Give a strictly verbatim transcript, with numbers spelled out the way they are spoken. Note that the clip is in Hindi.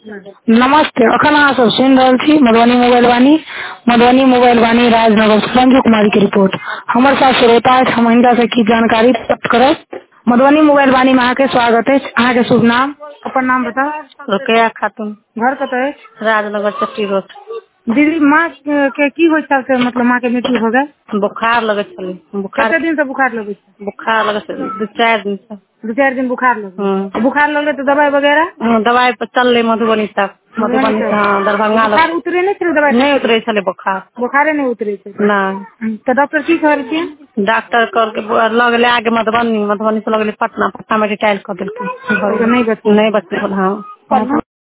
नमस्ते। अखन अहाँ सब सुन रहल छी मधुबनी मोबाइल वाणी मधुबनी मोबाइल वाणी राजनगर से संजू कुमारी की रिपोर्ट। हमारे साथ श्रोता है, हम हिनका से की जानकारी प्राप्त करब। मधुबनी मोबाइल वाणी में अहाँ के स्वागत है। अहाँ के शुभ नाम, अपन नाम बताओ। रुकैया खातून, घर कतऽ है? राजनगर चट्टी रोड। दीदी माँ के की होइ छल से मतलब माँ के मृत्यु हो गए? बुखार लगे छलै। बुखार कते दिन से बुखार लगे छै? बुखार लगे छलै दू चार दिन से। दो चार दिन बुखार लगे। हम्म बुखार लगले तो दवाई वगैरह? हम्म, दवाई पर चलले मधुबनी तक। मधुबनी मधुबनी से से हाँ दरभंगा बुखार लग उतरे नहीं छलै दवाई? नहीं उतरे छलै बुखार। बुखारे नहीं उतरे छै नहीं। तो डॉक्टर की कहलखिन? डॉक्टर कर के लग ले आगे मधुबनी मधुबनी से लगले पटना पटना में रिटायर कर दिलकै। नहीं बच नहीं बचले हाँ।